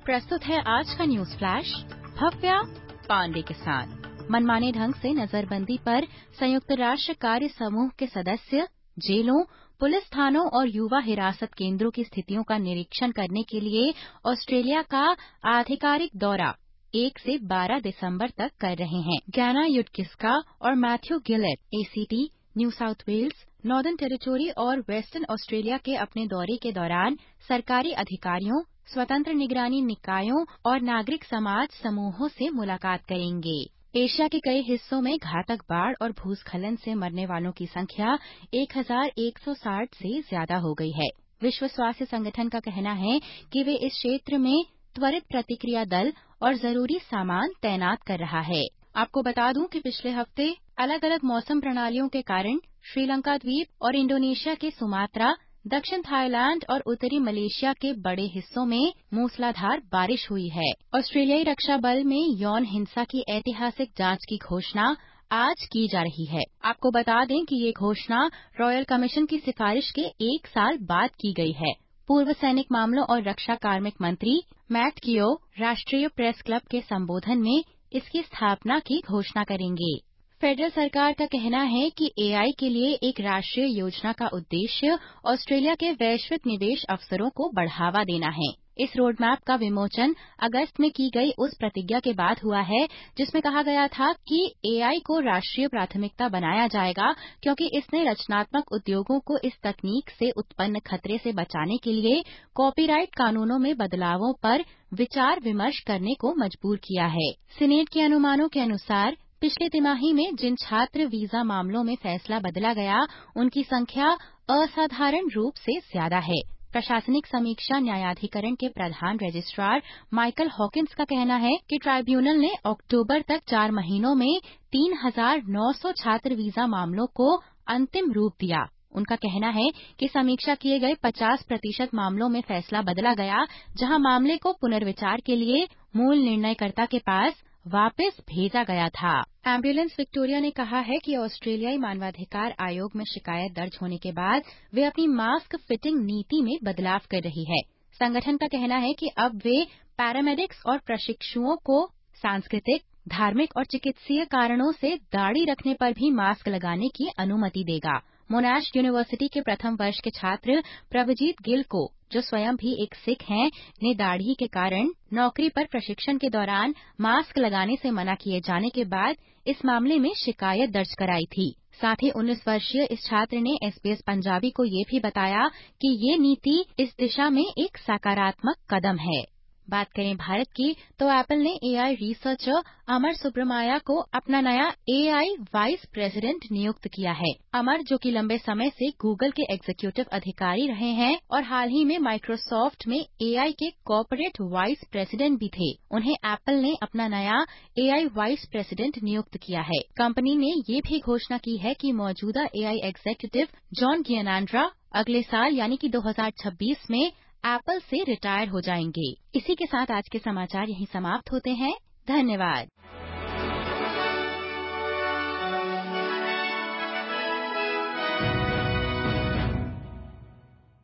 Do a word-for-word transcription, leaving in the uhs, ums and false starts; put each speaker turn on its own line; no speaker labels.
प्रस्तुत है आज का न्यूज फ्लैश भव्या पांडे के साथ। मनमाने ढंग से नजरबंदी पर संयुक्त राष्ट्र कार्य समूह के सदस्य जेलों, पुलिस थानों और युवा हिरासत केंद्रों की स्थितियों का निरीक्षण करने के लिए ऑस्ट्रेलिया का आधिकारिक दौरा एक से बारह दिसंबर तक कर रहे हैं। गैना युटकिस्का और Matthew Gillett ACT, New South Wales, Northern Territory और वेस्टर्न ऑस्ट्रेलिया के अपने दौरे के दौरान सरकारी अधिकारियों, स्वतंत्र निगरानी निकायों और नागरिक समाज समूहों से मुलाकात करेंगे। एशिया के कई हिस्सों में घातक बाढ़ और भूस्खलन से मरने वालों की संख्या एक हज़ार एक सौ साठ से ज्यादा हो गई है। विश्व स्वास्थ्य संगठन का कहना है कि वे इस क्षेत्र में त्वरित प्रतिक्रिया दल और जरूरी सामान तैनात कर रहा है। आपको बता दूं कि पिछले हफ्ते अलग अलग मौसम प्रणालियों के कारण श्रीलंका द्वीप और इंडोनेशिया के सुमात्रा, दक्षिण थाईलैंड और उत्तरी मलेशिया के बड़े हिस्सों में मूसलाधार बारिश हुई है। ऑस्ट्रेलियाई रक्षा बल में यौन हिंसा की ऐतिहासिक जांच की घोषणा आज की जा रही है। आपको बता दें कि ये घोषणा रॉयल कमीशन की सिफारिश के एक साल बाद की गई है। पूर्व सैनिक मामलों और रक्षा कार्मिक मंत्री मैट कियो राष्ट्रीय प्रेस क्लब के संबोधन में इसकी स्थापना की घोषणा करेंगे। फेडरल सरकार का कहना है कि एआई के लिए एक राष्ट्रीय योजना का उद्देश्य ऑस्ट्रेलिया के वैश्विक निवेश अवसरों को बढ़ावा देना है। इस रोडमैप का विमोचन अगस्त में की गई उस प्रतिज्ञा के बाद हुआ है जिसमें कहा गया था कि एआई को राष्ट्रीय प्राथमिकता बनाया जाएगा क्योंकि इसने रचनात्मक उद्योगों को इस तकनीक से उत्पन्न खतरे से बचाने के लिए कॉपीराइट कानूनों में बदलावों पर विचार विमर्श करने को मजबूर किया है। सीनेट के अनुमानों के अनुसार पिछले तिमाही में जिन छात्र वीजा मामलों में फैसला बदला गया उनकी संख्या असाधारण रूप से ज्यादा है। प्रशासनिक समीक्षा न्यायाधिकरण के प्रधान रजिस्ट्रार माइकल हॉकिंस का कहना है कि ट्राइब्यूनल ने अक्टूबर तक चार महीनों में तीन हज़ार नौ सौ छात्र वीजा मामलों को अंतिम रूप दिया। उनका कहना है कि समीक्षा किए गए पचास प्रतिशत मामलों में फैसला बदला गया जहां मामले को पुनर्विचार के लिए मूल निर्णयकर्ता के पास वापस भेजा गया था। एम्बुलेंस विक्टोरिया ने कहा है कि ऑस्ट्रेलियाई मानवाधिकार आयोग में शिकायत दर्ज होने के बाद वे अपनी मास्क फिटिंग नीति में बदलाव कर रही है। संगठन का कहना है कि अब वे पैरामेडिक्स और प्रशिक्षुओं को सांस्कृतिक, धार्मिक और चिकित्सीय कारणों से दाढ़ी रखने पर भी मास्क लगाने की अनुमति देगा। मोनाश यूनिवर्सिटी के प्रथम वर्ष के छात्र प्रभजीत गिल को, जो स्वयं भी एक सिख हैं, ने दाढ़ी के कारण नौकरी पर प्रशिक्षण के दौरान मास्क लगाने से मना किए जाने के बाद इस मामले में शिकायत दर्ज कराई थी। साथ ही उन्नीस वर्षीय इस छात्र ने एसबीएस पंजाबी को ये भी बताया कि ये नीति इस दिशा में एक सकारात्मक कदम है। बात करें भारत की तो एप्पल ने एआई रिसर्चर अमर सुब्रमाया को अपना नया एआई वाइस प्रेसिडेंट नियुक्त किया है। अमर, जो कि लंबे समय से गूगल के एग्जीक्यूटिव अधिकारी रहे हैं और हाल ही में माइक्रोसॉफ्ट में एआई के कॉर्पोरेट वाइस प्रेसिडेंट भी थे, उन्हें एप्पल ने अपना नया एआई वाइस प्रेसिडेंट नियुक्त किया है। कंपनी ने ये भी घोषणा की है कि मौजूदा एआई एग्जीक्यूटिव जॉन गियानांड्रा अगले साल यानी कि दो हज़ार छब्बीस में एप्पल से रिटायर हो जाएंगे। इसी के साथ आज के समाचार यहीं समाप्त होते हैं। धन्यवाद।